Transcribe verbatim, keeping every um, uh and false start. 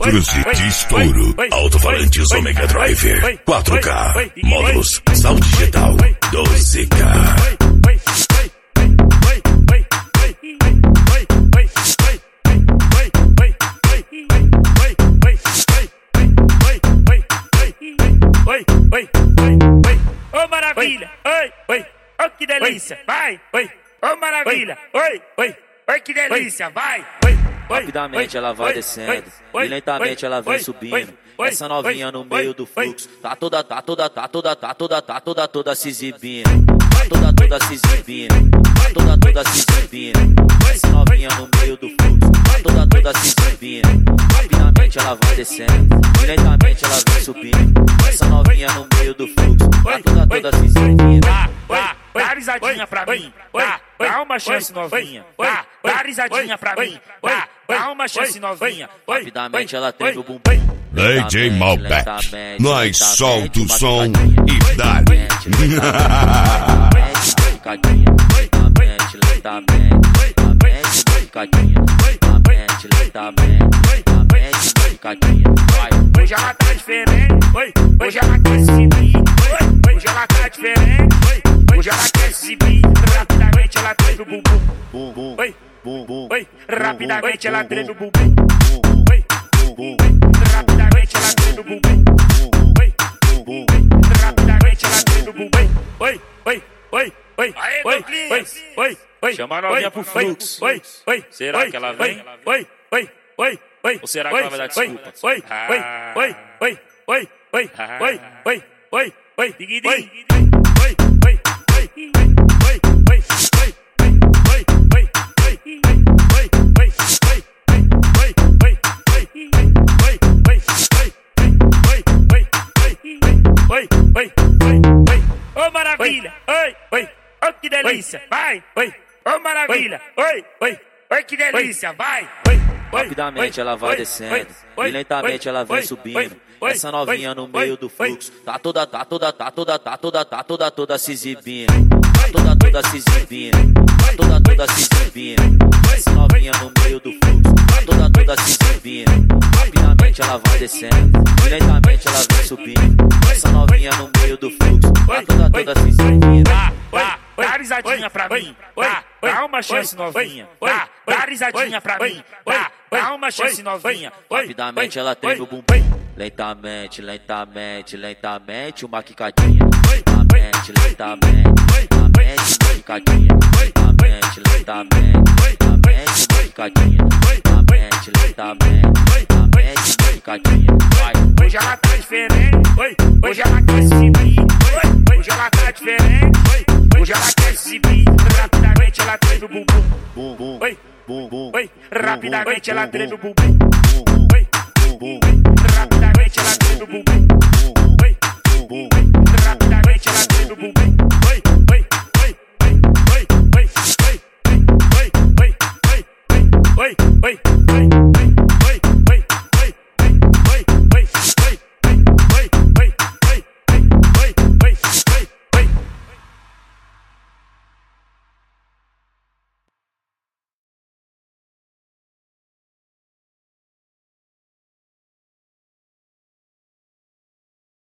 Cruze de estouro, alto-falantes Omega Driver, quatro K, módulos, sound digital, doze K. Oi, oi, oi, ô maravilha, oi, oi, oh que delícia, vai, oi, ô maravilha, oi, oi, oi que delícia, vai, oi. Rapidamente ela vai descendo e lentamente ela vem subindo. Essa novinha no meio do fluxo tá toda, tá toda, tá toda, tá toda, tá toda, toda se exibindo. Tá toda, toda se exibindo. Tá toda, toda se exibindo. Essa novinha no meio do fluxo tá toda, toda se exibindo. Rapidamente ela vai descendo e lentamente ela vem subindo. Essa novinha no meio do fluxo tá toda, toda se exibindo. Dá risadinha pra mim, dá, dá uma chance novinha, dá, dá risadinha pra mim, dá, dá uma chance novinha. Rapidamente ela treme o bumbum. D J Malbec, nós solta o som e dá. Lentamente, lentamente, lentamente, lentamente, lentamente, lentamente, vai. Hoje ela tá diferente, hoje ela quer se exibir, hoje ela tá diferente, hoje ela quer se exibir. Rapidamente ela treme o bumbum, Bumbum, oi, bumbum, oi, rapidamente ela treme o bumbum, oi, bumbum, rapidamente ela treme o bumbum, oi, bumbum. rapidamente ela treme o bumbum, oi, oi, oi, oi, Aê, oi, Douglas! oi, oi, Chama a novinha pro fluxo. oi, oi, Será oi, que ela vem? Oi, oi, oi, oi, Ou será que ela vai dar desculpa? Oi, Ah. oi, oi, oi, oi, oi, Ah. oi, oi, oi, oi, Digidi. oi, oi, oi, oi, oi, oi, oi, oi, oi, oi, oi, oi, oi, oi, oi, oi, oi, ô maravilha, oi, oi, oh que delícia, vai, oi, ô maravilha, oi, oi, oi que delícia, vai, oi. Rapidamente ela vai descendo e lentamente ela vem subindo. Essa novinha no meio do fluxo tá toda, tá toda, tá toda, tá toda, tá toda, toda se exibindo. Tá toda, toda se exibindo. Tá toda, toda se exibindo. Essa novinha no meio do fluxo tá toda, toda se exibindo. Rapidamente ela vai descendo e lentamente ela vem subindo. Essa novinha no meio do fluxo tá toda, toda se exibindo. Dá, dá risadinha pra mim, dá, dá uma chance novinha, dá, dá risadinha pra mim, dá, dá uma chance novinha. Rapidamente ela treme o bumbum. Lentamente, lentamente, lentamente, uma quicadinha. Lentamente, lentamente, lentamente, uma quicadinha. Lentamente, lentamente, lentamente, uma quicadinha. Lentamente, lentamente, lentamente, uma quicadinha. Vai. Hoje ela tá diferente, hoje ela quer se exibir, hoje ela tá diferente, hoje ela quer se exibir. Rapidamente ela treme o bumbum, Bumbum, oi, bumbum, oi, rapidamente ela treme o bumbum, bumbum, oi, bumbum, rapidamente ela treme o bumbum, oi, bumbum. rapidamente ela treme o bumbum, oi, oi, oi, oi, oi, oi, oi, oi, oi, oi, oi, oi, oi, oi.